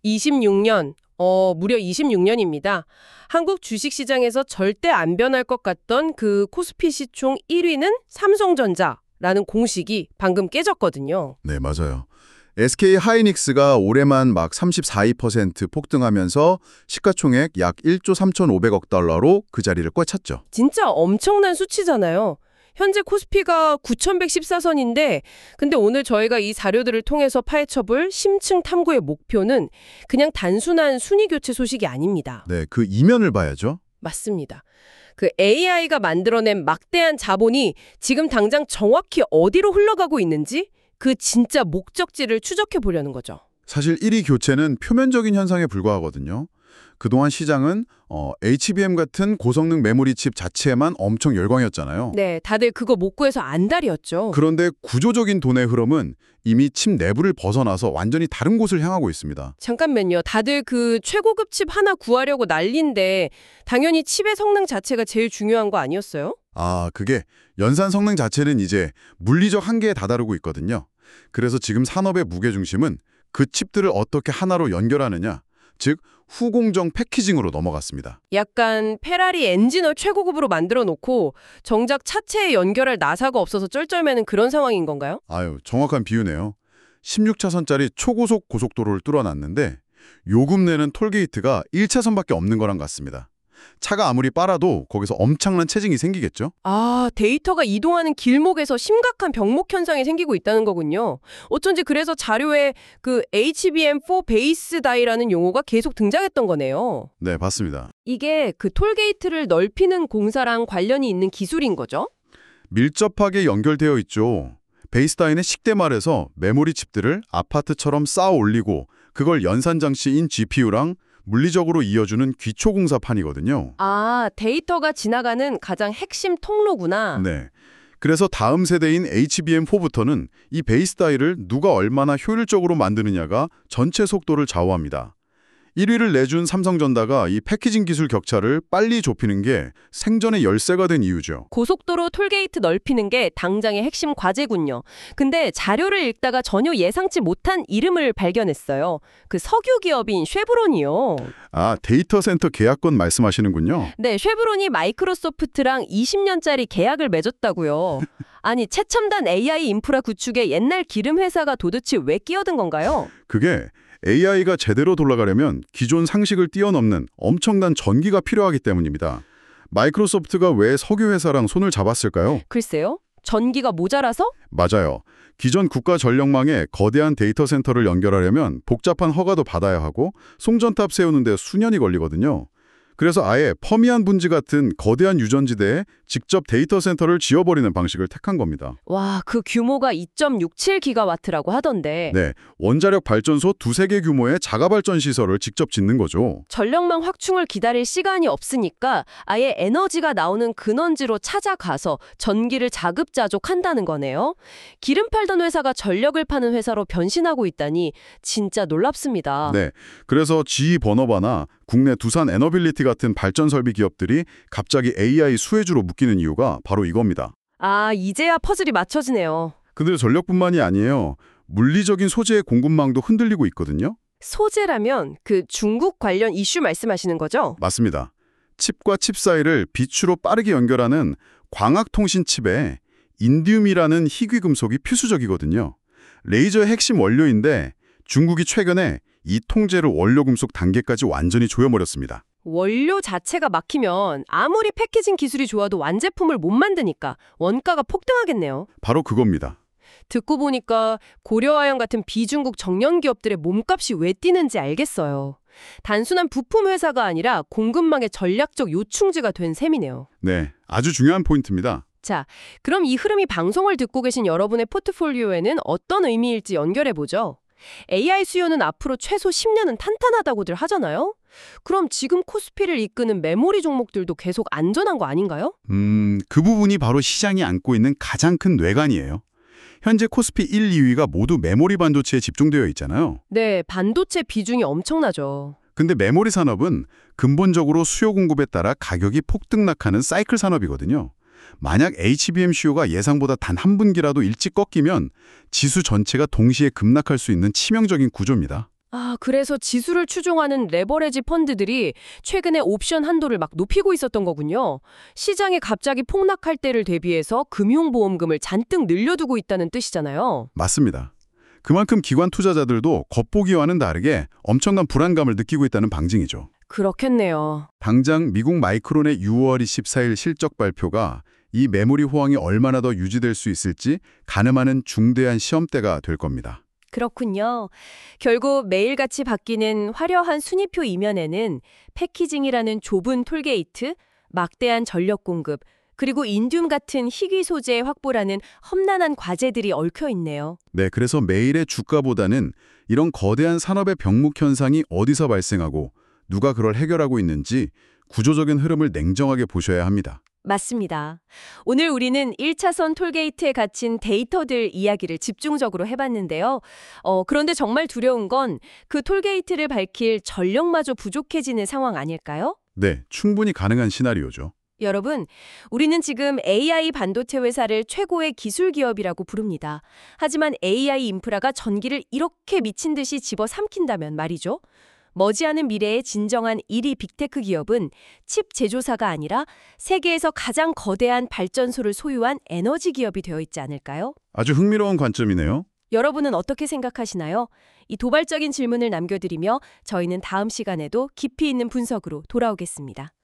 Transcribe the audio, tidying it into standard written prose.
26년, 무려 26년입니다. 한국 주식시장에서 절대 안 변할 것 같던 그 코스피 시총 1위는 삼성전자라는 공식이 방금 깨졌거든요. 네, 맞아요. SK 하이닉스가 올해만 막 34% 폭등하면서 시가총액 약 1조 3,500억 달러로 그 자리를 꿰찼죠. 진짜 엄청난 수치잖아요. 현재 코스피가 9,114선인데 근데 오늘 저희가 이 자료들을 통해서 파헤쳐볼 심층 탐구의 목표는 그냥 단순한 순위 교체 소식이 아닙니다. 네, 그 이면을 봐야죠. 맞습니다. 그 AI가 만들어낸 막대한 자본이 지금 당장 정확히 어디로 흘러가고 있는지 그 진짜 목적지를 추적해 보려는 거죠. 사실 1위 교체는 표면적인 현상에 불과하거든요. 그동안 시장은 HBM 같은 고성능 메모리 칩 자체에만 엄청 열광이었잖아요. 네, 다들 그거 못 구해서 안달이었죠. 그런데 구조적인 돈의 흐름은 이미 칩 내부를 벗어나서 완전히 다른 곳을 향하고 있습니다. 잠깐만요. 다들 그 최고급 칩 하나 구하려고 난리인데 당연히 칩의 성능 자체가 제일 중요한 거 아니었어요? 그게 연산 성능 자체는 이제 물리적 한계에 다다르고 있거든요. 그래서 지금 산업의 무게중심은 그 칩들을 어떻게 하나로 연결하느냐, 즉 후공정 패키징으로 넘어갔습니다. 약간 페라리 엔진을 최고급으로 만들어 놓고 정작 차체에 연결할 나사가 없어서 쩔쩔매는 그런 상황인 건가요? 정확한 비유네요. 16차선짜리 초고속 고속도로를 뚫어놨는데 요금 내는 톨게이트가 1차선밖에 없는 거랑 같습니다. 차가 아무리 빨아도 거기서 엄청난 체증이 생기겠죠? 데이터가 이동하는 길목에서 심각한 병목 현상이 생기고 있다는 거군요. 어쩐지 그래서 자료에 그 HBM4 베이스 다이라는 용어가 계속 등장했던 거네요. 네, 맞습니다. 이게 그 톨게이트를 넓히는 공사랑 관련이 있는 기술인 거죠? 밀접하게 연결되어 있죠. 베이스 다이는 식대 말해서 메모리 칩들을 아파트처럼 쌓아 올리고 그걸 연산 장치인 GPU랑 물리적으로 이어주는 기초공사판이거든요. 데이터가 지나가는 가장 핵심 통로구나. 네. 그래서 다음 세대인 HBM4부터는 이 베이스 다이를 누가 얼마나 효율적으로 만드느냐가 전체 속도를 좌우합니다. 1위를 내준 삼성전자가 이 패키징 기술 격차를 빨리 좁히는 게 생존의 열쇠가 된 이유죠. 고속도로 톨게이트 넓히는 게 당장의 핵심 과제군요. 근데 자료를 읽다가 전혀 예상치 못한 이름을 발견했어요. 그 석유 기업인 쉐브론이요. 데이터 센터 계약권 말씀하시는군요. 네, 쉐브론이 마이크로소프트랑 20년짜리 계약을 맺었다고요. 아니, 최첨단 AI 인프라 구축에 옛날 기름 회사가 도대체 왜 끼어든 건가요? 그게 AI가 제대로 돌아가려면 기존 상식을 뛰어넘는 엄청난 전기가 필요하기 때문입니다. 마이크로소프트가 왜 석유 회사랑 손을 잡았을까요? 글쎄요. 전기가 모자라서? 맞아요. 기존 국가 전력망에 거대한 데이터 센터를 연결하려면 복잡한 허가도 받아야 하고 송전탑 세우는데 수년이 걸리거든요. 그래서 아예 퍼미안 분지 같은 거대한 유전지대에 직접 데이터 센터를 지어버리는 방식을 택한 겁니다. 와, 그 규모가 2.67기가와트라고 하던데. 네, 원자력 발전소 두세 개 규모의 자가발전 시설을 직접 짓는 거죠. 전력망 확충을 기다릴 시간이 없으니까 아예 에너지가 나오는 근원지로 찾아가서 전기를 자급자족한다는 거네요. 기름 팔던 회사가 전력을 파는 회사로 변신하고 있다니 진짜 놀랍습니다. 네, 그래서 GE 버너바나 국내 두산 에너빌리티 같은 발전 설비 기업들이 갑자기 AI 수혜주로 묶이는 이유가 바로 이겁니다. 이제야 퍼즐이 맞춰지네요. 근데 전력뿐만이 아니에요. 물리적인 소재의 공급망도 흔들리고 있거든요. 소재라면 그 중국 관련 이슈 말씀하시는 거죠? 맞습니다. 칩과 칩 사이를 빛으로 빠르게 연결하는 광학통신 칩에 인디움이라는 희귀 금속이 필수적이거든요. 레이저의 핵심 원료인데 중국이 최근에 이 통제를 원료 금속 단계까지 완전히 조여버렸습니다. 원료 자체가 막히면 아무리 패키징 기술이 좋아도 완제품을 못 만드니까 원가가 폭등하겠네요. 바로 그겁니다. 듣고 보니까 고려아연 같은 비중국 정년 기업들의 몸값이 왜 뛰는지 알겠어요. 단순한 부품 회사가 아니라 공급망의 전략적 요충지가 된 셈이네요. 네, 아주 중요한 포인트입니다. 자, 그럼 이 흐름이 방송을 듣고 계신 여러분의 포트폴리오에는 어떤 의미일지 연결해보죠. AI 수요는 앞으로 최소 10년은 탄탄하다고들 하잖아요? 그럼 지금 코스피를 이끄는 메모리 종목들도 계속 안전한 거 아닌가요? 그 부분이 바로 시장이 안고 있는 가장 큰 뇌관이에요. 현재 코스피 1, 2위가 모두 메모리 반도체에 집중되어 있잖아요. 네, 반도체 비중이 엄청나죠. 근데 메모리 산업은 근본적으로 수요 공급에 따라 가격이 폭등락하는 사이클 산업이거든요. 만약 HBM 수요가 예상보다 단 한 분기라도 일찍 꺾이면 지수 전체가 동시에 급락할 수 있는 치명적인 구조입니다. 그래서 지수를 추종하는 레버리지 펀드들이 최근에 옵션 한도를 막 높이고 있었던 거군요. 시장이 갑자기 폭락할 때를 대비해서 금융보험금을 잔뜩 늘려두고 있다는 뜻이잖아요. 맞습니다. 그만큼 기관 투자자들도 겉보기와는 다르게 엄청난 불안감을 느끼고 있다는 방증이죠. 그렇겠네요. 당장 미국 마이크론의 6월 24일 실적 발표가 이 메모리 호황이 얼마나 더 유지될 수 있을지 가늠하는 중대한 시험대가 될 겁니다. 그렇군요. 결국 매일같이 바뀌는 화려한 순위표 이면에는 패키징이라는 좁은 톨게이트, 막대한 전력 공급, 그리고 인듐 같은 희귀 소재 확보라는 험난한 과제들이 얽혀 있네요. 네, 그래서 매일의 주가보다는 이런 거대한 산업의 병목 현상이 어디서 발생하고 누가 그걸 해결하고 있는지 구조적인 흐름을 냉정하게 보셔야 합니다. 맞습니다. 오늘 우리는 1차선 톨게이트에 갇힌 데이터들 이야기를 집중적으로 해봤는데요. 그런데 정말 두려운 건 그 톨게이트를 밝힐 전력마저 부족해지는 상황 아닐까요? 네, 충분히 가능한 시나리오죠. 여러분, 우리는 지금 AI 반도체 회사를 최고의 기술 기업이라고 부릅니다. 하지만 AI 인프라가 전기를 이렇게 미친 듯이 집어삼킨다면 말이죠. 머지않은 미래의 진정한 1위 빅테크 기업은 칩 제조사가 아니라 세계에서 가장 거대한 발전소를 소유한 에너지 기업이 되어 있지 않을까요? 아주 흥미로운 관점이네요. 여러분은 어떻게 생각하시나요? 이 도발적인 질문을 남겨드리며 저희는 다음 시간에도 깊이 있는 분석으로 돌아오겠습니다.